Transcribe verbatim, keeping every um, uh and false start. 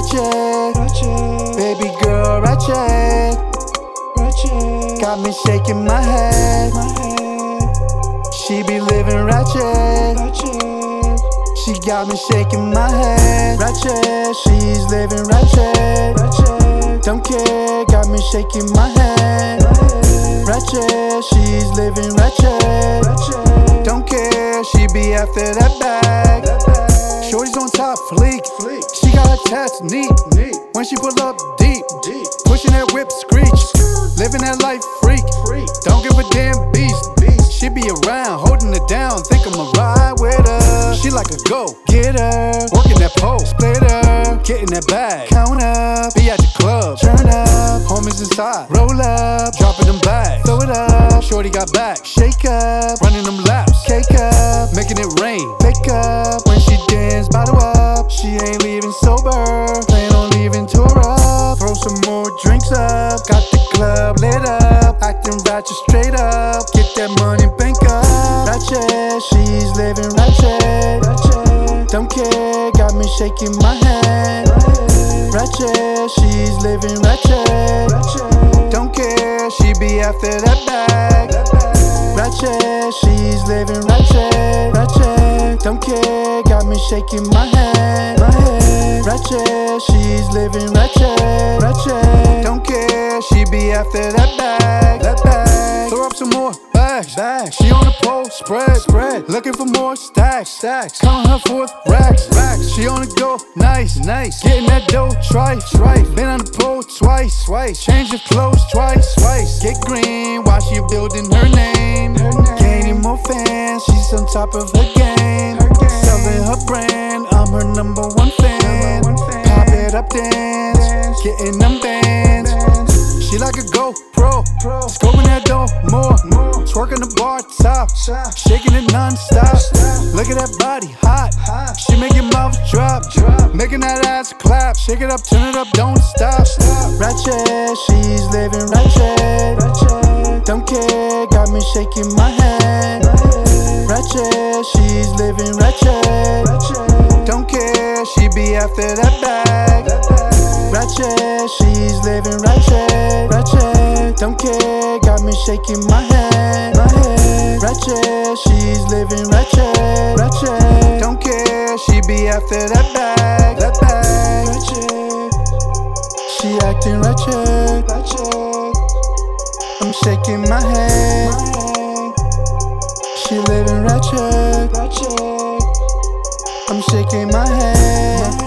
ratchet, baby girl ratchet, got me shaking my head. She be living ratchet, she got me shaking my head. Ratchet, she's living ratchet, don't care, got me shaking my head. Ratchet, she's living ratchet, don't care, she be after that bag. Shorty's on top, fleek, she got her tats neat. When she pull up deep, pushing that whip screech, living that life freak, don't give a damn beast. She be around, holding it down, think I'ma ride with her. She like a go-getter, working that pole, splitter, getting that bag, count up, be at the club, turn up, homies inside, roll up, dropping them bags, throw it up, shorty got back, shake up, running them laps, cake up, making it rain, pick up, when she dance, bottle up, she ain't leaving sober, plan on leaving tour up, throw some more drinks up, got the club lit up, acting ratchet straight up, get that money, bank up. Ratchet, she's living ratchet, don't care, got me shaking my head. Ratchet, she's living ratchet, don't care, she be after that bag. Ratchet, she's living ratchet, ratchet, don't care, got me shaking my head. Ratchet, she's living ratchet, ratchet, don't care, she be after that bag. That bag, throw up some more bags, bags. She on the pole, spread, spread, looking for more stacks, stacks. Counting her fourth racks, racks. She on the go, nice, nice, getting that dough, trice, trice. Been on the pole twice, twice. Change of clothes twice, twice. Get green while she building her name, her name. Gaining more fans, she's on top of her game, her game. Selling her brand, I'm her number one fan. Number one fan. Pop it up, dance, dance. Getting them bands. bands. She like a GoPro, pro. Scoping that dough more, more. Twerking the bar top, top. Shaking it non-stop. Stop. Look at that body, hot, hot. She make your mouth drop, drop. Making that ass clap. Shake it up, turn it up, don't stop, stop. Ratchet, she's living ratchet, ratchet, don't care, got me shaking my head. Ratchet, she's living ratchet, ratchet, don't care, she be after that bag. Ratchet, she's living ratchet, ratchet, don't care, got me shaking my head. Ratchet, she's living ratchet, ratchet, don't care, she be after that bag. That bag. Ratchet, she acting ratchet, ratchet, I'm shaking my head. She living ratchet, ratchet, I'm shaking my head.